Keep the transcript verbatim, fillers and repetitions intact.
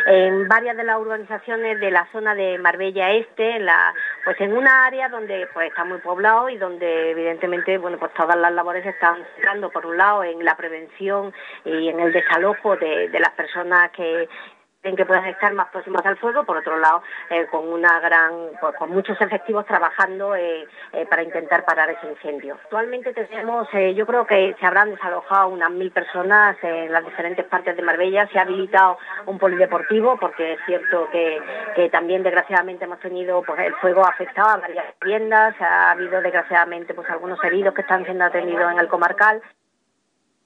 en varias de las urbanizaciones de la zona de Marbella Este, en la, pues en una área donde pues está muy poblado y donde evidentemente bueno pues todas las labores se están centrando por un lado en la prevención y en el desalojo de, de las personas que en que puedan estar más próximas al fuego, por otro lado, eh, con una gran, pues, con muchos efectivos trabajando eh, eh, para intentar parar ese incendio. Actualmente tenemos, eh, yo creo que se habrán desalojado unas mil personas en las diferentes partes de Marbella. Se ha habilitado un polideportivo porque es cierto que, que también desgraciadamente hemos tenido, pues el fuego ha afectado a varias viviendas, ha habido desgraciadamente pues algunos heridos que están siendo atendidos en el comarcal.